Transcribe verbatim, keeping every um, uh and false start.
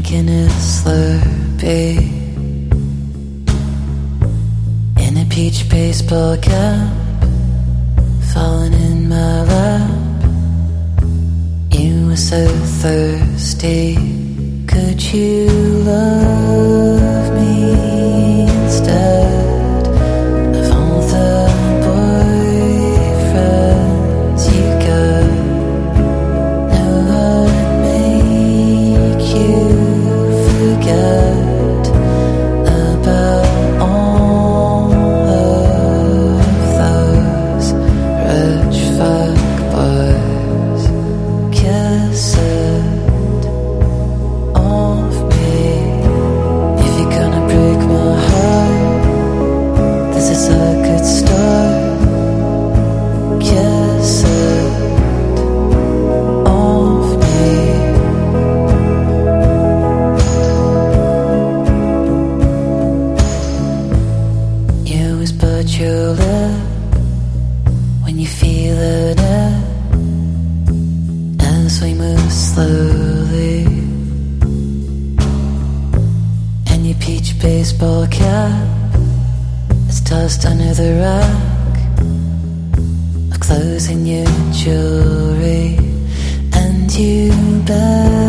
drinking a Slurpee in a peach baseball cap, falling in my lap. You were so thirsty. Could you love me instead of all the boyfriends you got? No one make you forget about all of those rich fuck boys. Kiss it off me. If you're gonna break my heart, this is a good start. Kiss it off me. You always bite your lip when you feel it as we move slowly, and your peach baseball cap is tossed under the rack of clothes and your jewelry, and you bet